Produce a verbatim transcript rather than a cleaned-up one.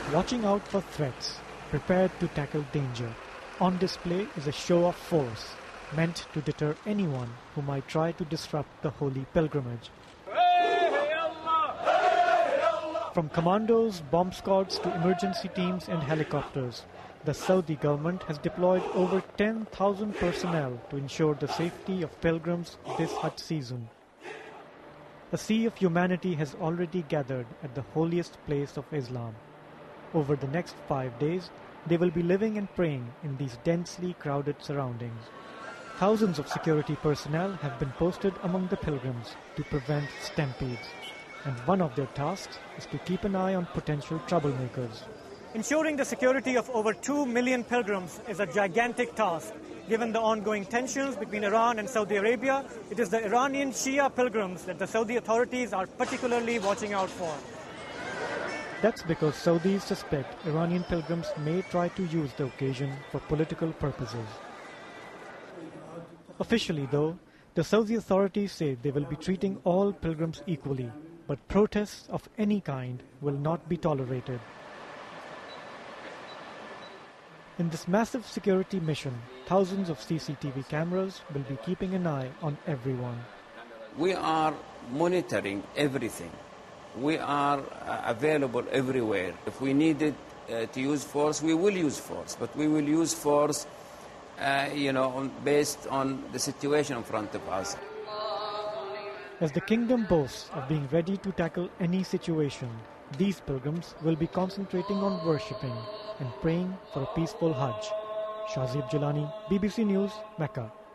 Watching out for threats, prepared to tackle danger. On display is a show of force, meant to deter anyone who might try to disrupt the holy pilgrimage. From commandos, bomb squads to emergency teams and helicopters, the Saudi government has deployed over ten thousand personnel to ensure the safety of pilgrims this Hajj season. A sea of humanity has already gathered at the holiest place of Islam. Over the next five days, they will be living and praying in these densely crowded surroundings. Thousands of security personnel have been posted among the pilgrims to prevent stampedes, and one of their tasks is to keep an eye on potential troublemakers. Ensuring the security of over two million pilgrims is a gigantic task. Given the ongoing tensions between Iran and Saudi Arabia, it is the Iranian Shia pilgrims that the Saudi authorities are particularly watching out for. That's because Saudis suspect Iranian pilgrims may try to use the occasion for political purposes. Officially, though, the Saudi authorities say they will be treating all pilgrims equally, but protests of any kind will not be tolerated. In this massive security mission, thousands of C C T V cameras will be keeping an eye on everyone. We are monitoring everything. We are uh, available everywhere. If we needed uh, to use force, we will use force, but we will use force uh, you know, on, based on the situation in front of us. As the kingdom boasts of being ready to tackle any situation, these pilgrims will be concentrating on worshipping and praying for a peaceful Hajj. Shazib Jalani, B B C News, Mecca.